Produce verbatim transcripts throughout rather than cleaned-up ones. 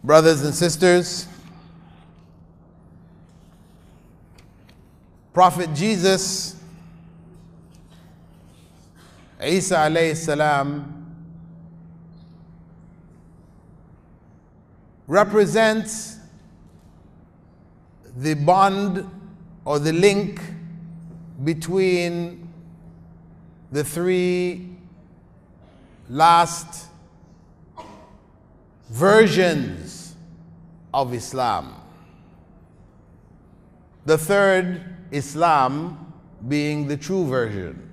Brothers and sisters, Prophet Jesus, Isa alayhi salam, represents the bond or the link between the three last versions of Islam. The third Islam being the true version.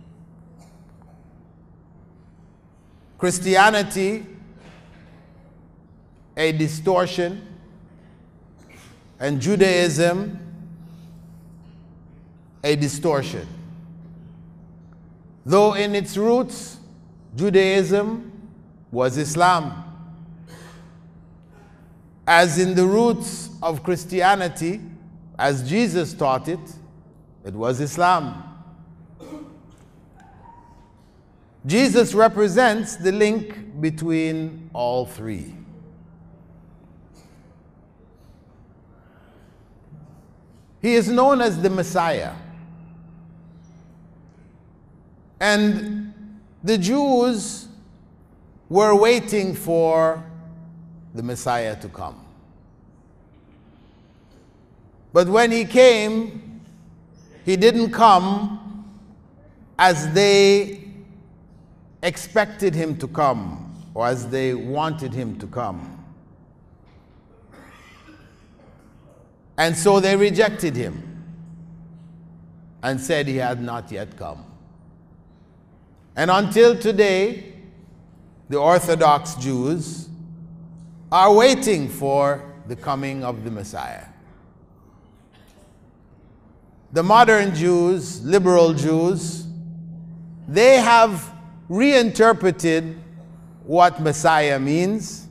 Christianity, a distortion, and Judaism, a distortion. Though in its roots, Judaism was Islam. As in the roots of Christianity, as Jesus taught it, it was Islam. Jesus represents the link between all three. He is known as the Messiah. And the Jews were waiting for the Messiah to come. But when he came, he didn't come as they expected him to come or as they wanted him to come. And so they rejected him and said he had not yet come. And until today, the Orthodox Jews are waiting for the coming of the Messiah. The modern Jews, liberal Jews, they have reinterpreted what Messiah means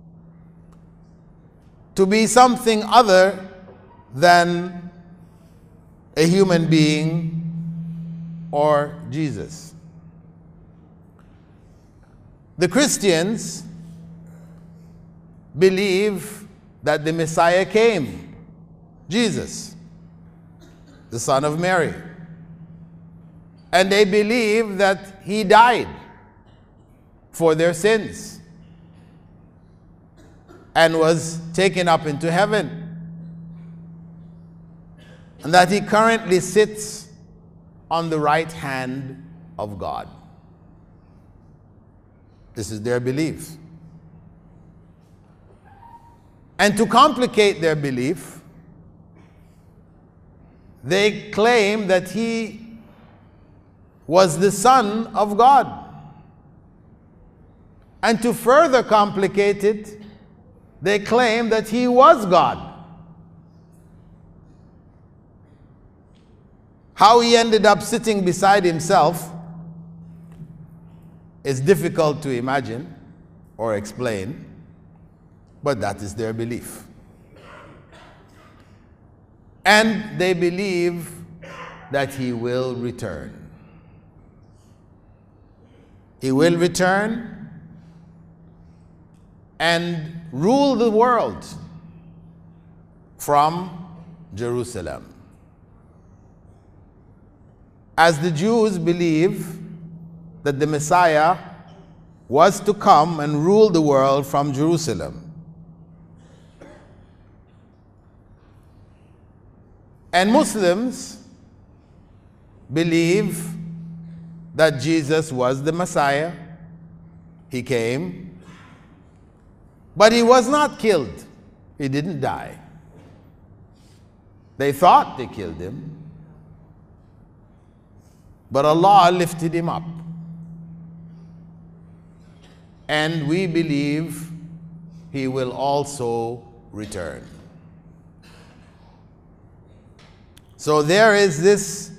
to be something other than a human being or Jesus. The Christians believe that the Messiah came, Jesus, the son of Mary. And they believe that he died for their sins and was taken up into heaven, and that he currently sits on the right hand of God. This is their belief. And to complicate their belief, they claim that he was the Son of God. And to further complicate it, they claim that he was God. How he ended up sitting beside himself is difficult to imagine or explain, but that is their belief. And they believe that he will return. He will return and rule the world from Jerusalem. As the Jews believe that the Messiah was to come and rule the world from Jerusalem. And Muslims believe that Jesus was the Messiah. He came, but he was not killed. He didn't die. They thought they killed him, but Allah lifted him up. And we believe he will also return. So there is this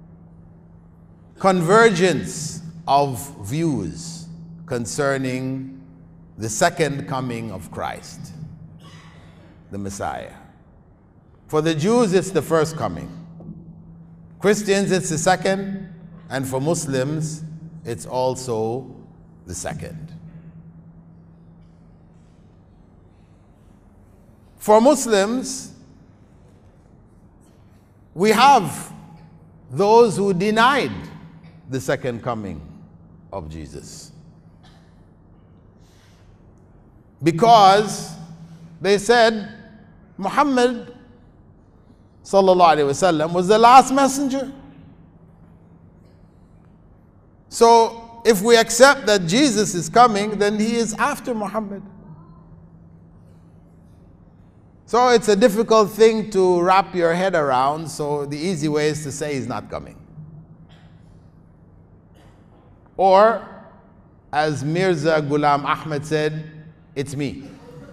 convergence of views concerning the second coming of Christ, the Messiah. For the Jews, it's the first coming. Christians, it's the second. And for Muslims, it's also the second. For Muslims, we have those who denied the second coming of Jesus, because they said Muhammad sallallahu alaihi wasallam was the last messenger. So if we accept that Jesus is coming, then he is after Muhammad. So it's a difficult thing to wrap your head around, so the easy way is to say he's not coming. Or, as Mirza Ghulam Ahmad said, it's me.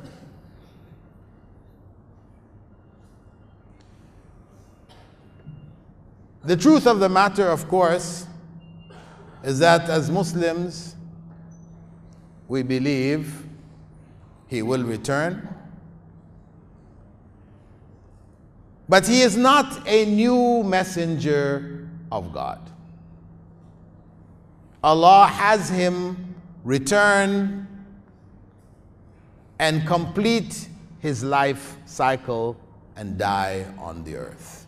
The truth of the matter, of course, is that as Muslims, we believe he will return. But he is not a new messenger of God. Allah has him return and complete his life cycle and die on the earth.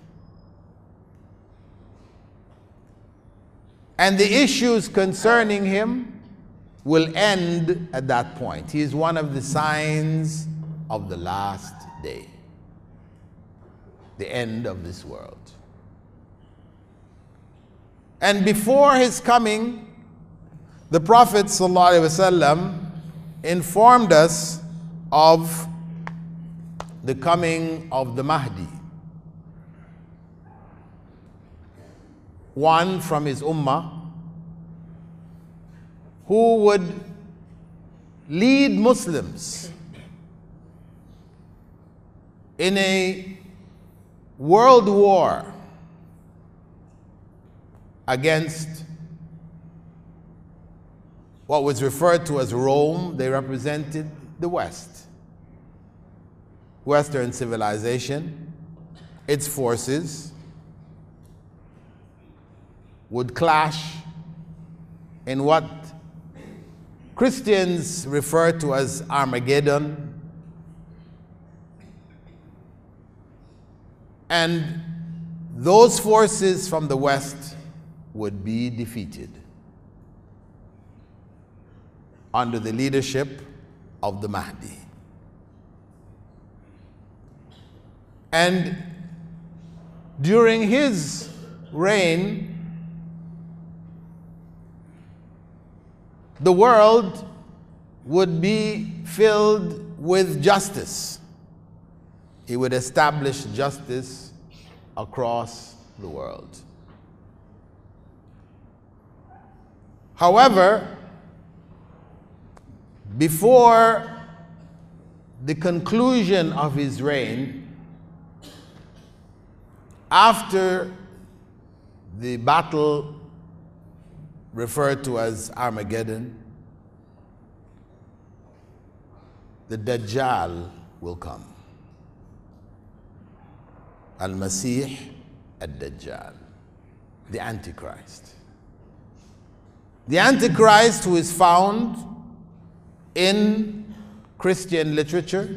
And the issues concerning him will end at that point. He is one of the signs of the last day, the end of this world. And before his coming, the Prophet ﷺ informed us of the coming of the Mahdi, one from his ummah who would lead Muslims in a world war against what was referred to as Rome. They represented the West, Western civilization. Its forces would clash in what Christians refer to as Armageddon. And those forces from the West would be defeated under the leadership of the Mahdi. And during his reign, the world would be filled with justice. He would establish justice across the world. However, before the conclusion of his reign, after the battle referred to as Armageddon, the Dajjal will come. Al-Masih al-Dajjal, the Antichrist. The Antichrist, who is found in Christian literature,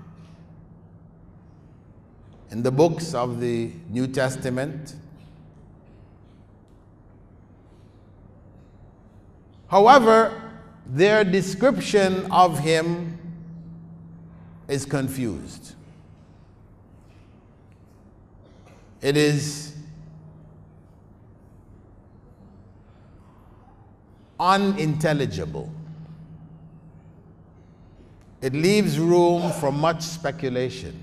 in the books of the New Testament. However, their description of him is confused. It is unintelligible. It leaves room for much speculation.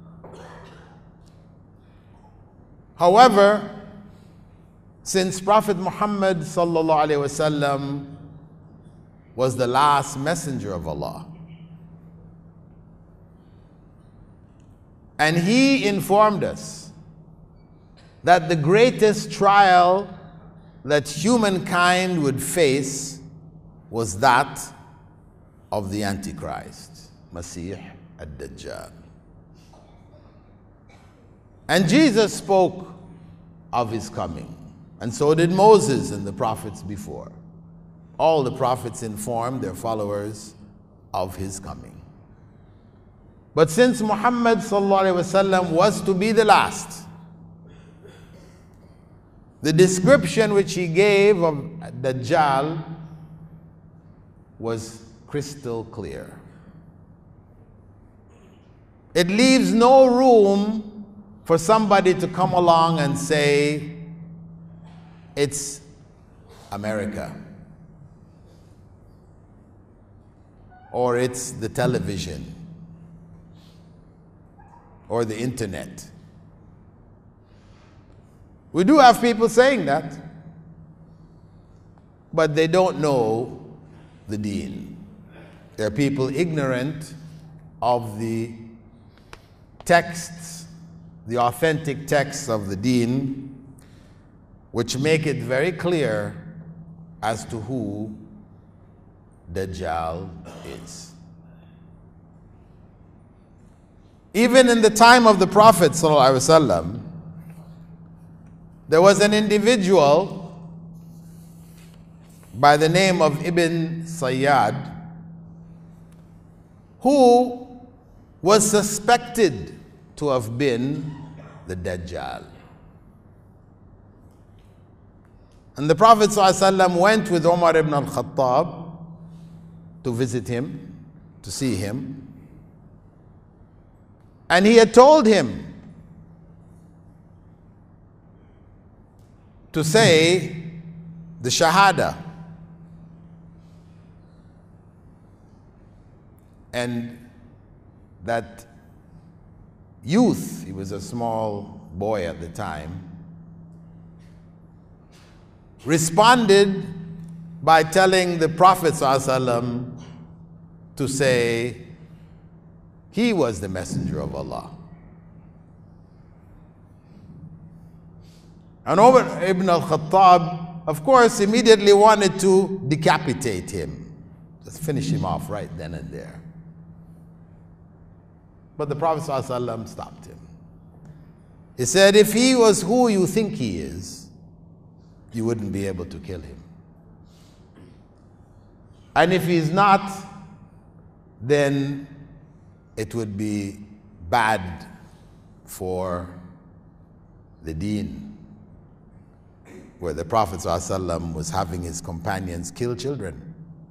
However, since Prophet Muhammad sallallahu alaihi wasallam was the last messenger of Allah, and he informed us that the greatest trial that humankind would face was that of the Antichrist, Masih al-Dajjal. And Jesus spoke of his coming, and so did Moses and the prophets before. All the prophets informed their followers of his coming. But since Muhammad sallallahu alaihi wasallam was to be the last, the description which he gave of Dajjal was crystal clear. It leaves no room for somebody to come along and say, it's America, or it's the television, or the internet. We do have people saying that, but they don't know the deen. There are people ignorant of the texts, the authentic texts of the deen, which make it very clear as to who Dajjal is. Even in the time of the Prophet ﷺ, there was an individual by the name of Ibn Sayyad who was suspected to have been the Dajjal. And the Prophet ﷺ went with Umar ibn al-Khattab to visit him, to see him. And he had told him to say the Shahada. And that youth, he was a small boy at the time, responded by telling the Prophet ﷺ to say he was the messenger of Allah. And Umar ibn al-Khattab, of course, immediately wanted to decapitate him, just finish him off right then and there. But the Prophet ﷺ stopped him. He said, if he was who you think he is, you wouldn't be able to kill him. And if he's not, then it would be bad for the deen, where the Prophet ﷺ was having his companions kill children.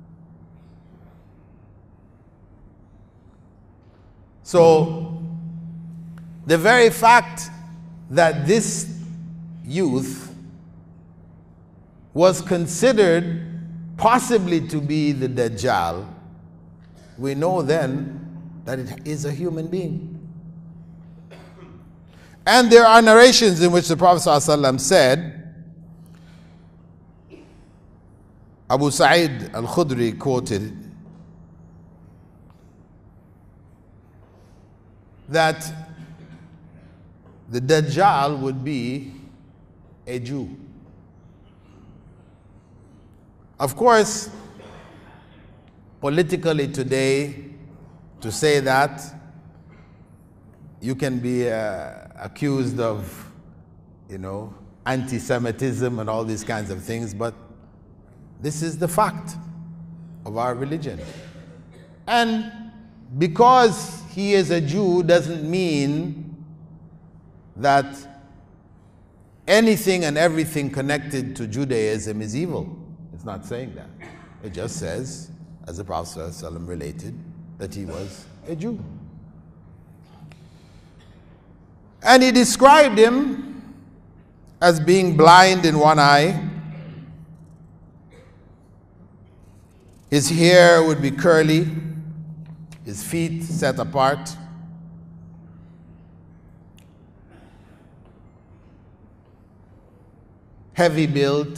So, the very fact that this youth was considered possibly to be the Dajjal, we know then that it is a human being. And there are narrations in which the Prophet ﷺ said, Abu Sa'id al-Khudri quoted, that the Dajjal would be a Jew. Of course, politically today, to say that, you can be uh, accused of, you know, anti-Semitism and all these kinds of things, but this is the fact of our religion. And because he is a Jew doesn't mean that anything and everything connected to Judaism is evil. It's not saying that. It just says, as the Prophet ﷺ related, that he was a Jew. And he described him as being blind in one eye. His hair would be curly, his feet set apart. Heavy built,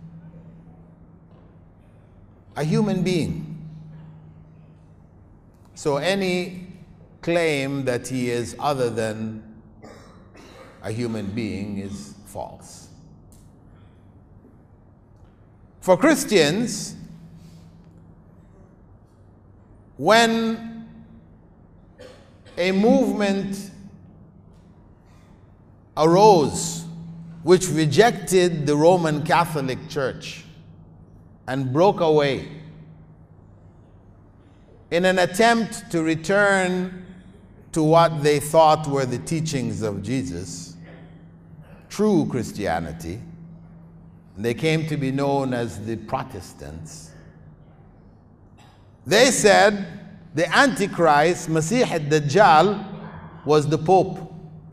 a human being. So any claim that he is other than a human being is false. For Christians, when a movement arose which rejected the Roman Catholic Church and broke away in an attempt to return to what they thought were the teachings of Jesus, true Christianity. They came to be known as the Protestants. They said the Antichrist, Masih ad-Dajjal, was the Pope.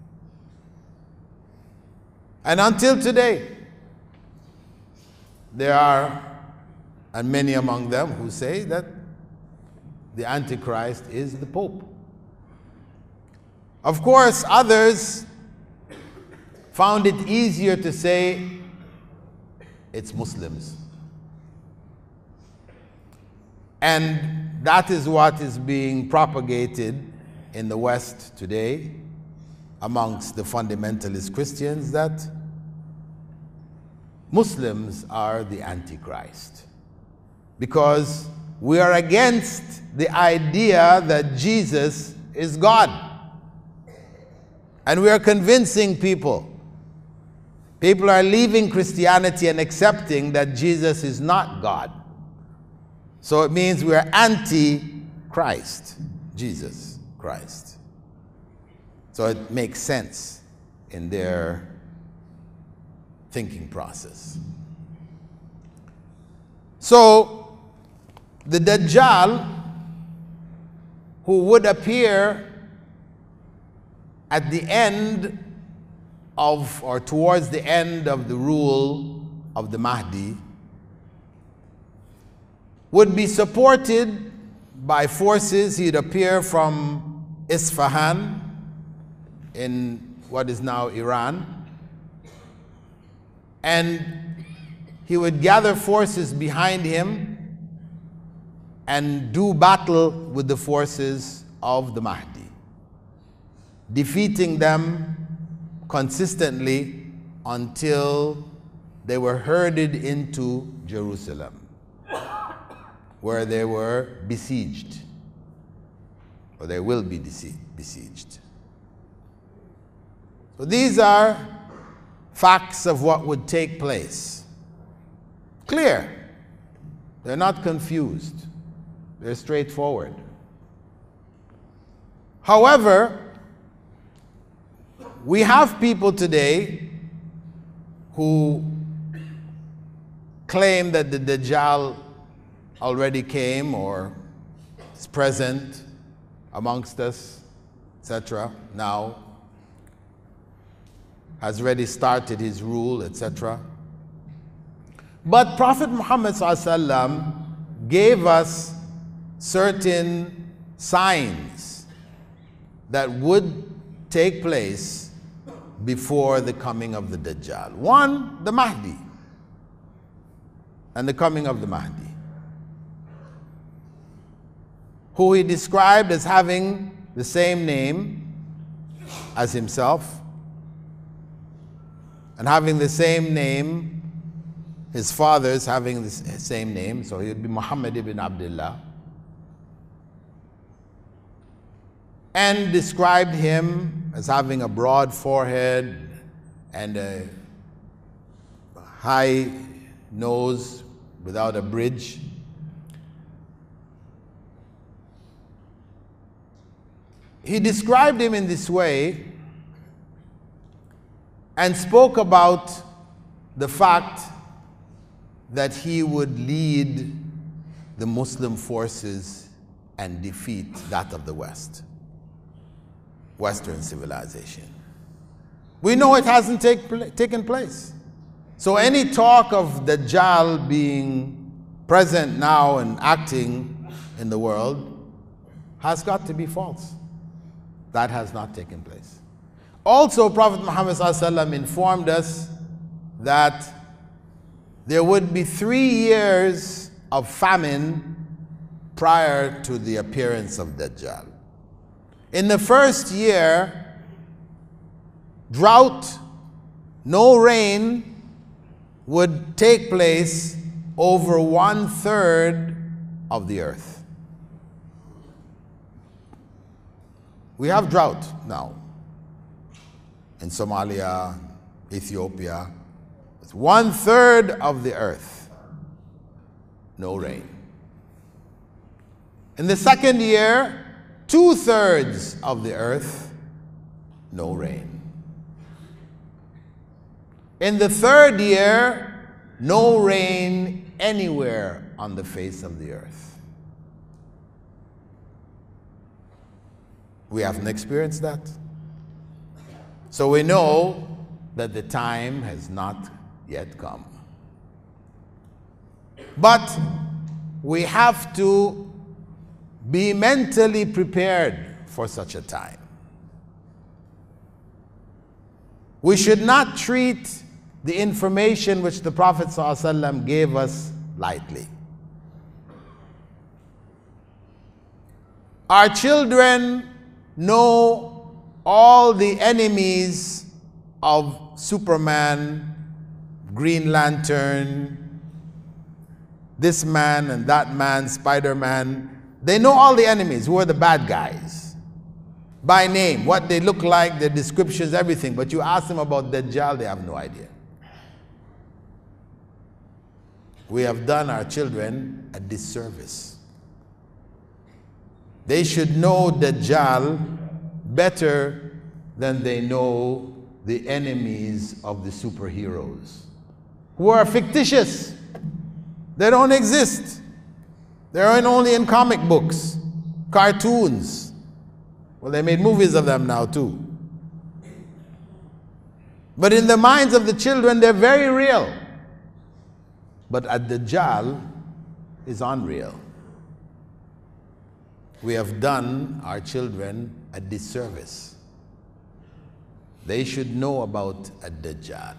And until today, there are, and many among them, who say that the Antichrist is the Pope. Of course, others found it easier to say it's Muslims. And that is what is being propagated in the West today amongst the fundamentalist Christians, that Muslims are the Antichrist, because we are against the idea that Jesus is God. And we are convincing people. People are leaving Christianity and accepting that Jesus is not God. So it means we are anti-Christ, Jesus Christ. So it makes sense in their thinking process. So the Dajjal, who would appear at the end of, or towards the end of the rule of the Mahdi, would be supported by forces. He'd appear from Isfahan in what is now Iran, and he would gather forces behind him and do battle with the forces of the Mahdi, defeating them consistently until they were herded into Jerusalem, where they were besieged, or they will be besieged. So these are facts of what would take place. Clear. They're not confused. They're straightforward. However, we have people today who claim that the Dajjal already came or is present amongst us, et cetera, now, has already started his rule, et cetera. But Prophet Muhammad ﷺ gave us certain signs that would take place before the coming of the Dajjal. One, the Mahdi, and the coming of the Mahdi, who he described as having the same name as himself, and having the same name, his father's having the same name, so he would be Muhammad ibn Abdullah, and described him as having a broad forehead and a high nose without a bridge. He described him in this way and spoke about the fact that he would lead the Muslim forces and defeat that of the West, Western civilization. We know it hasn't take pl- taken place. So any talk of Dajjal being present now and acting in the world has got to be false. That has not taken place. Also, Prophet Muhammad ﷺ informed us that there would be three years of famine prior to the appearance of Dajjal. In the first year, drought, no rain would take place over one third of the earth. We have drought now in Somalia, Ethiopia. It's one third of the earth, no rain. In the second year, two-thirds of the earth, no rain. In the third year, no rain anywhere on the face of the earth. We haven't experienced that. So we know that the time has not yet come. But we have to be mentally prepared for such a time. We should not treat the information which the Prophet ﷺ gave us lightly. Our children know all the enemies of Superman, Green Lantern, this man and that man, Spider-Man. They know all the enemies, who are the bad guys, by name, what they look like, their descriptions, everything. But you ask them about Dajjal, they have no idea. We have done our children a disservice. They should know Dajjal better than they know the enemies of the superheroes, who are fictitious. They don't exist. They're only in comic books, cartoons. Well, they made movies of them now too. But in the minds of the children, they're very real. But Ad-Dajjal is unreal. We have done our children a disservice. They should know about Ad-Dajjal.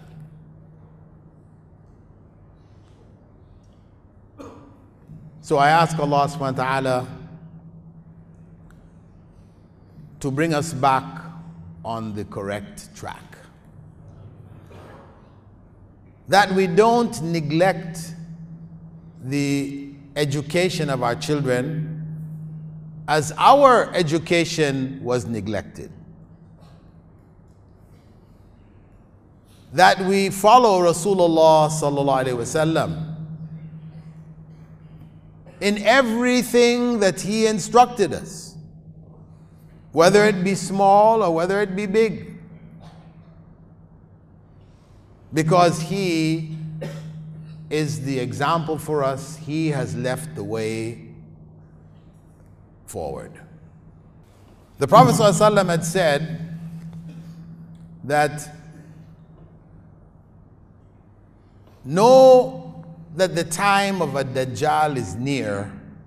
So I ask Allah subhanahu wa ta'ala to bring us back on the correct track. That we don't neglect the education of our children as our education was neglected. That we follow Rasulullah sallallahu alaihi wasallam in everything that he instructed us, whether it be small or whether it be big, because he is the example for us. He has left the way forward. The Prophet ﷺ had said that know that the time of a Dajjal is near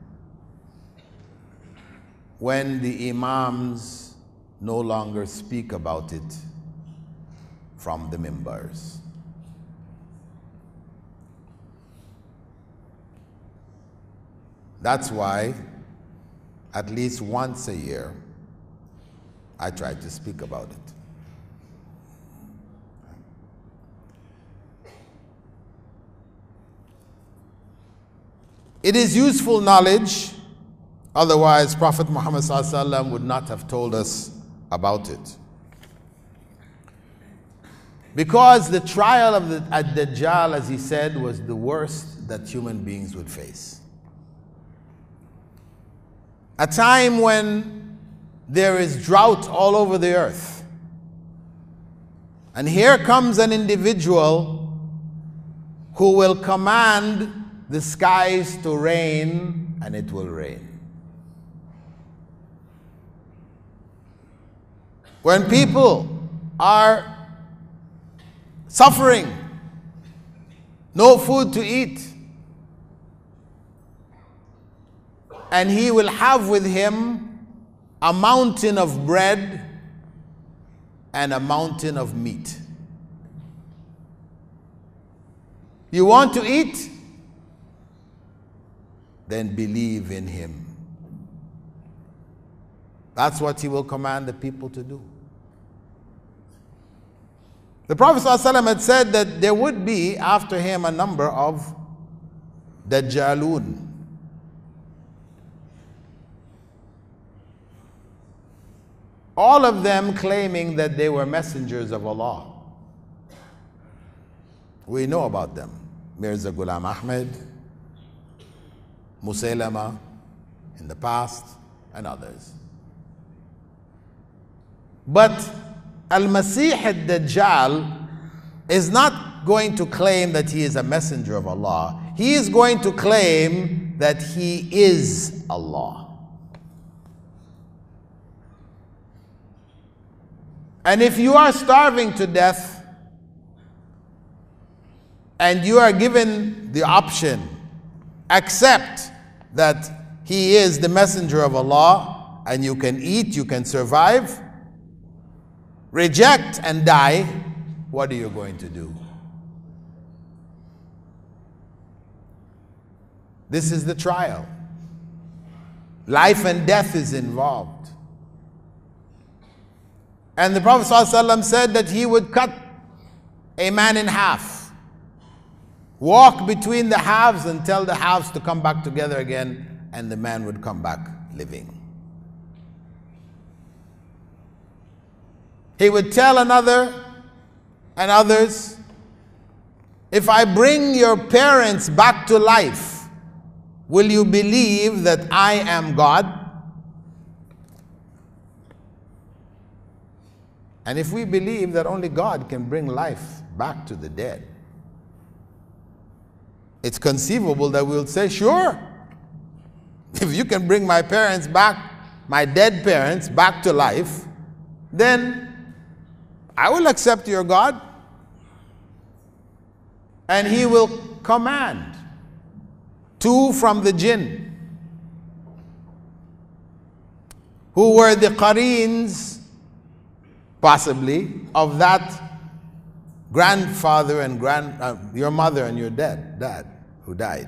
when the Imams no longer speak about it from the mimbars. That's why at least once a year I try to speak about it. It is useful knowledge, otherwise Prophet Muhammad sallallahu alaihi wasallam would not have told us about it. Because the trial of the Ad-Dajjal, as he said, was the worst that human beings would face. A time when there is drought all over the earth. And here comes an individual who will command the skies to rain, and it will rain. When people are suffering, no food to eat, and he will have with him a mountain of bread and a mountain of meat. You want to eat? Then believe in him. That's what he will command the people to do. The Prophet ﷺ had said that there would be after him a number of Dajjalun. All of them claiming that they were messengers of Allah. We know about them. Mirza Ghulam Ahmed, Musaylama in the past, and others. But Al-Masih al-Dajjal is not going to claim that he is a messenger of Allah. He is going to claim that he is Allah. And if you are starving to death and you are given the option, accept that he is the messenger of Allah and you can eat, you can survive, reject and die, what are you going to do? This is the trial. Life and death is involved. And the Prophet ﷺ said that he would cut a man in half, walk between the halves and tell the halves to come back together again, and the man would come back living. He would tell another and others, if I bring your parents back to life, will you believe that I am God? And if we believe that only God can bring life back to the dead, it's conceivable that we'll say, sure, if you can bring my parents back, my dead parents back to life, then I will accept your God. And he will command two from the jinn, who were the qareens, possibly, of that grandfather and grand, uh, your mother and your dad, dad who died.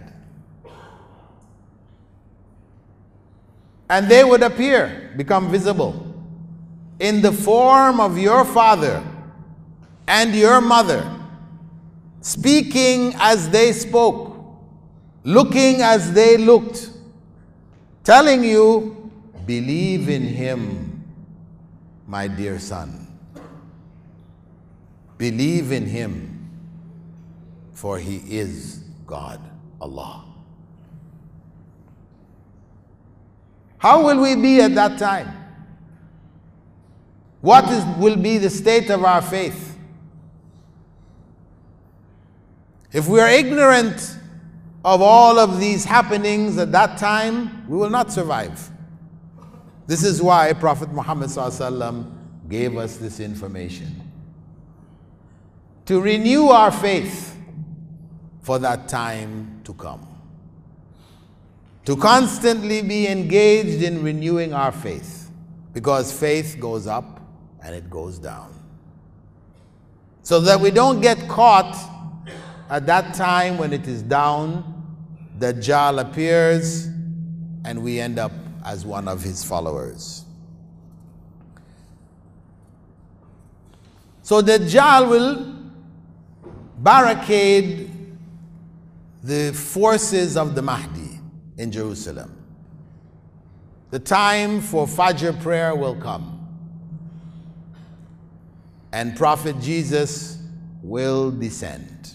And they would appear, become visible, in the form of your father and your mother, speaking as they spoke, looking as they looked, telling you, believe in him, my dear son. Believe in him, for he is God, Allah. How will we be at that time? What is, will be the state of our faith? If we are ignorant of all of these happenings at that time, we will not survive. This is why Prophet Muhammad ﷺ gave us this information, to renew our faith for that time to come. To constantly be engaged in renewing our faith, because faith goes up and it goes down. So that we don't get caught at that time when it is down, Dajjal appears and we end up as one of his followers. So Dajjal will barricade the forces of the Mahdi in Jerusalem. The time for Fajr prayer will come, and Prophet Jesus will descend,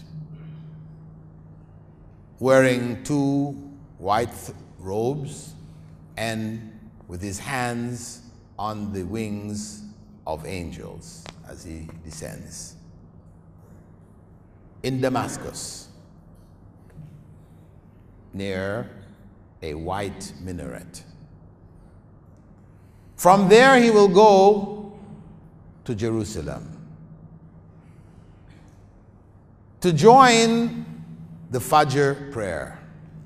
wearing two white robes and with his hands on the wings of angels as he descends in Damascus, near a white minaret. From there he will go to Jerusalem to join the Fajr prayer.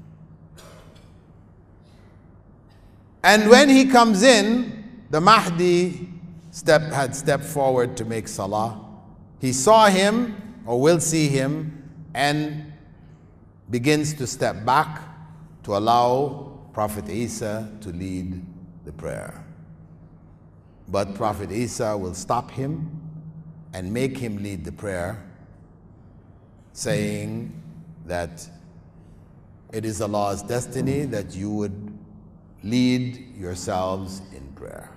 And when he comes in, the Mahdi step, had stepped forward to make salah. He saw him, or will see him, and begins to step back to allow Prophet Isa to lead the prayer. But Prophet Isa will stop him and make him lead the prayer, saying that it is Allah's destiny that you would lead yourselves in prayer.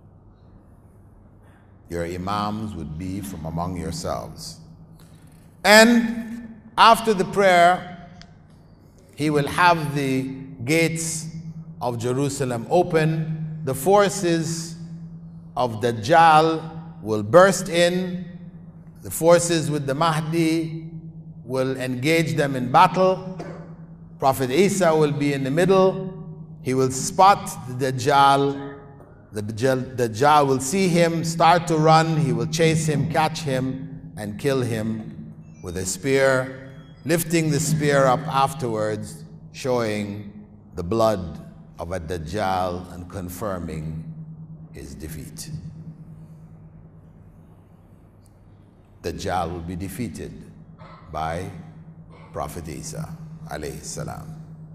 Your imams would be from among yourselves. And after the prayer, he will have the gates of Jerusalem open. The forces of Dajjal will burst in. The forces with the Mahdi will engage them in battle. Prophet Isa will be in the middle. He will spot the Dajjal. The Dajjal will see him, start to run. He will chase him, catch him, and kill him with a spear, lifting the spear up afterwards, showing the blood of a Dajjal and confirming his defeat. Dajjal will be defeated by Prophet Isa alayhi salam.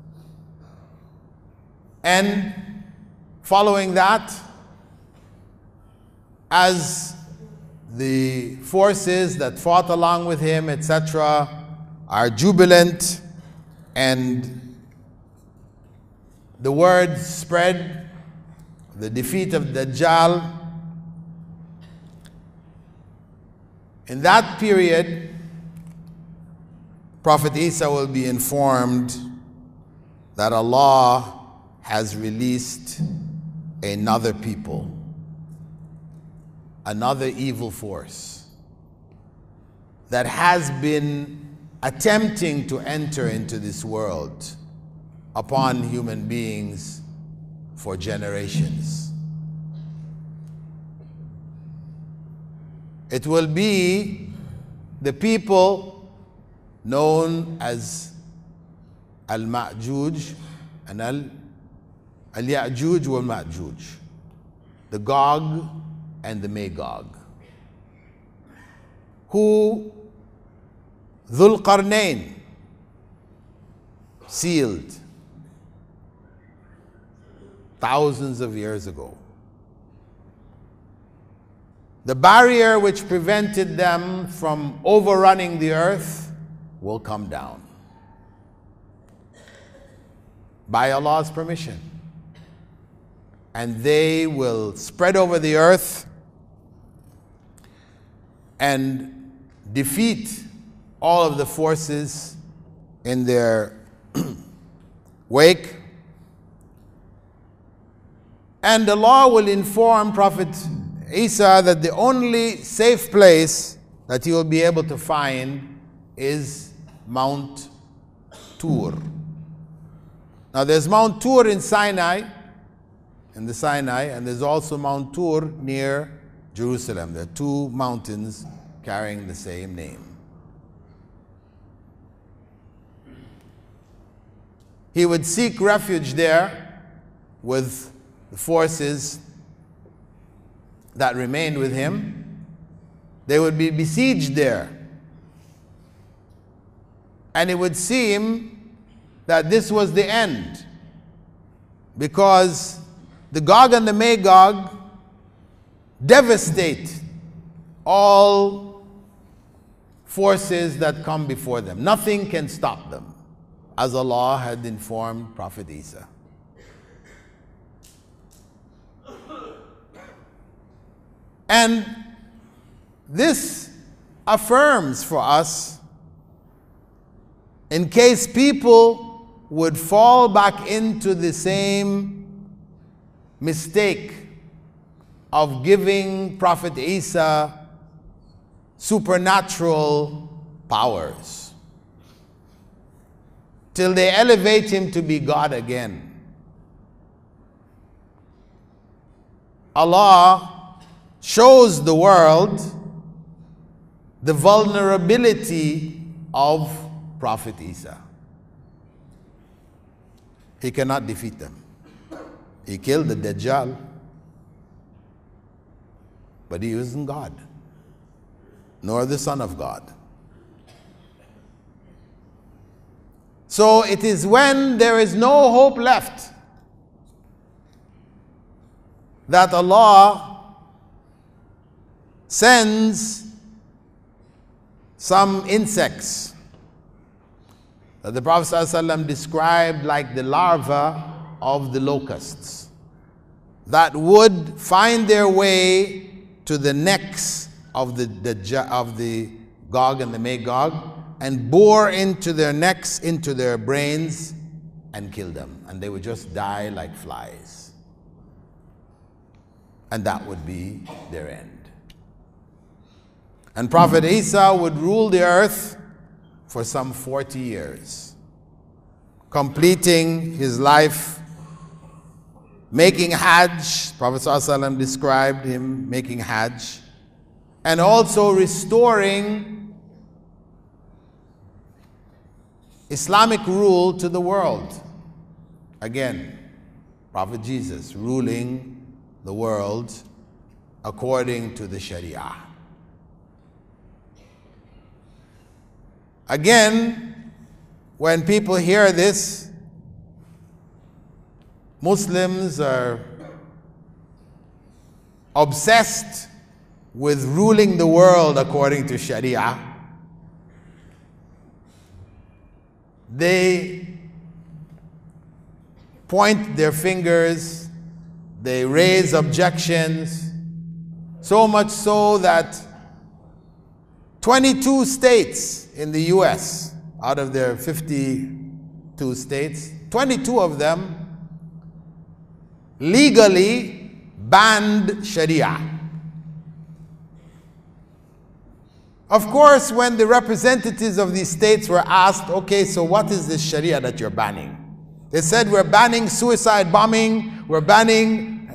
And following that, as the forces that fought along with him, et cetera, are jubilant and the word spread, the defeat of Dajjal, in that period, Prophet Isa will be informed that Allah has released another people, another evil force that has been attempting to enter into this world upon human beings for generations. It will be the people known as Al-Ma'juj and Al-Ya'juj wal-Ma'juj, the Gog and the Magog, who Dhul Qarnayn sealed thousands of years ago. The barrier which prevented them from overrunning the earth will come down by Allah's permission. And they will spread over the earth and defeat all of the forces in their wake. And Allah will inform Prophet Isa that the only safe place that he will be able to find is Mount Tur. Now there's Mount Tur in Sinai, in the Sinai, and there's also Mount Tur near Jerusalem. There are two mountains carrying the same name. He would seek refuge there with the forces that remained with him. They would be besieged there. And it would seem that this was the end, because the Gog and the Magog devastate all forces that come before them. Nothing can stop them, as Allah had informed Prophet Isa. And this affirms for us, in case people would fall back into the same mistake of giving Prophet Isa supernatural powers, till they elevate him to be God again. Allah shows the world the vulnerability of Prophet Isa. He cannot defeat them. He killed the Dajjal, but he isn't God, nor the Son of God. So it is when there is no hope left that Allah sends some insects that the Prophet ﷺ described like the larvae of the locusts that would find their way to the necks of the, the, of the Gog and the Magog and bore into their necks, into their brains, and kill them. And they would just die like flies. and that would be their end. And Prophet Isa would rule the earth for some forty years, completing his life, making Hajj. Prophet ﷺ described him making Hajj, and also restoring Islamic rule to the world. Again, Prophet Jesus ruling the world according to the Sharia. Again, when people hear this, Muslims are obsessed with ruling the world according to Sharia. They point their fingers, they raise objections, so much so that twenty-two states in the U S, out of their fifty-two states, twenty-two of them legally banned Sharia. Of course, when the representatives of these states were asked, okay, so what is this Sharia that you're banning? They said, we're banning suicide bombing, we're banning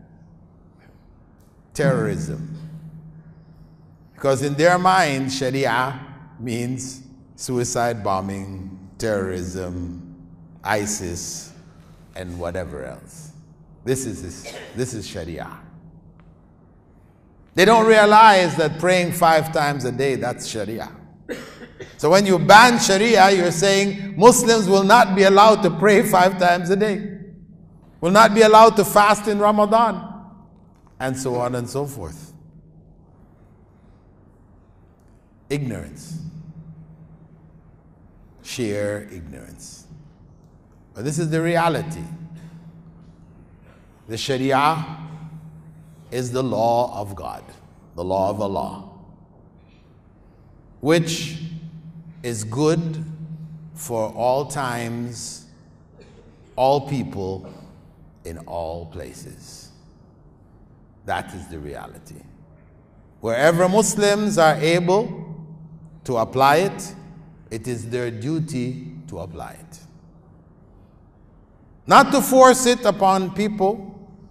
terrorism. Because in their mind, Sharia means suicide bombing, terrorism, ISIS, and whatever else. This is, this, this is Sharia. They don't realize that praying five times a day, that's Sharia. So when you ban Sharia, you're saying Muslims will not be allowed to pray five times a day, will not be allowed to fast in Ramadan, and so on and so forth. Ignorance. Sheer ignorance. But this is the reality. The Sharia is the law of God, the law of Allah, which is good for all times, all people, in all places. That is the reality. Wherever Muslims are able to apply it, it is their duty to apply it. Not to force it upon people.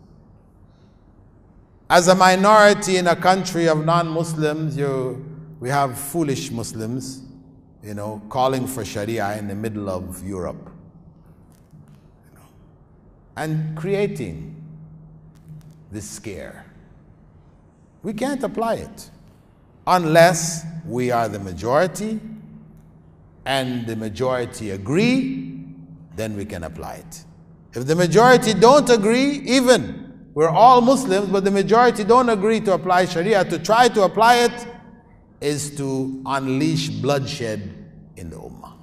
As a minority in a country of non-Muslims, you, we have foolish Muslims, you know, calling for Sharia in the middle of Europe, you know, and creating this scare. We can't apply it unless we are the majority and the majority agree, then we can apply it. If the majority don't agree, even we're all Muslims, but the majority don't agree to apply Sharia, to try to apply it is to unleash bloodshed in the Ummah.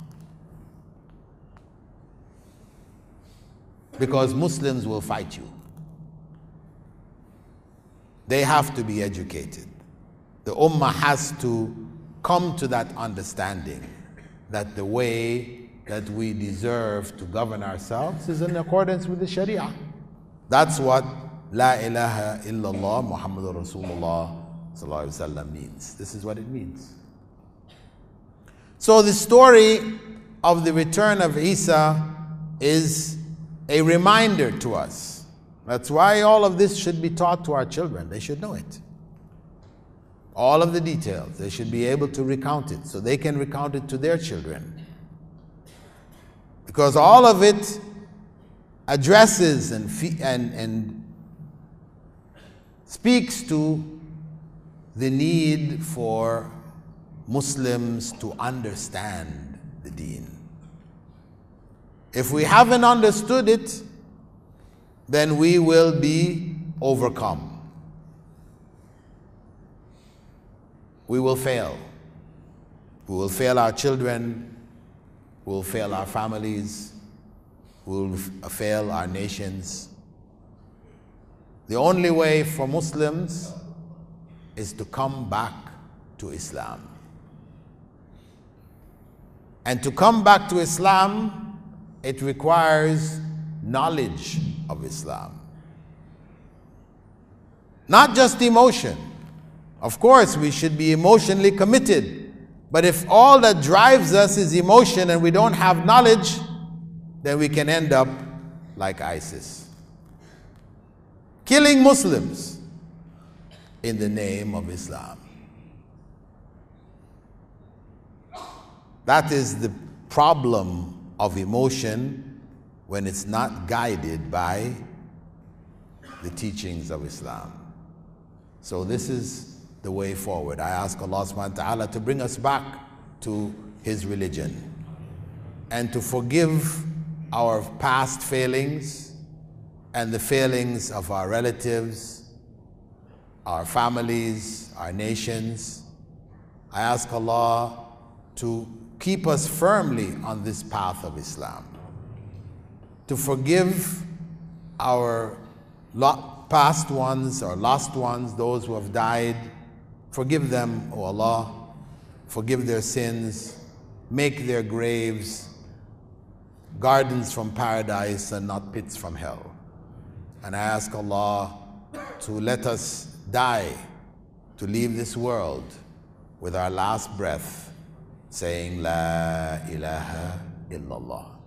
Because Muslims will fight you. They have to be educated. The Ummah has to come to that understanding that the way that we deserve to govern ourselves is in accordance with the Sharia. That's what La ilaha illallah Muhammadur Rasulullah sallallahu alaihi wasallam means. This is what it means. So the story of the return of Isa is a reminder to us. That's why all of this should be taught to our children. They should know it. All of the details. They should be able to recount it so they can recount it to their children. Because all of it addresses and, and, and speaks to the need for Muslims to understand the deen. If we haven't understood it, then we will be overcome. We will fail. We will fail our children, we will fail our families, we will fail our nations. The only way for Muslims is to come back to Islam. And to come back to Islam, it requires knowledge of Islam. Not just emotion. Of course, we should be emotionally committed. But if all that drives us is emotion and we don't have knowledge, then we can end up like ISIS, killing Muslims in the name of Islam. That is the problem of emotion when it's not guided by the teachings of Islam. So this is the way forward. I ask Allah subhanahu wa ta'ala to bring us back to His religion and to forgive our past failings and the failings of our relatives, our families, our nations. I ask Allah to keep us firmly on this path of Islam, to forgive our past ones, our lost ones, those who have died. Forgive them, O Allah. Forgive their sins. Make their graves gardens from paradise and not pits from hell. And I ask Allah to let us die, to leave this world with our last breath saying La ilaha illallah.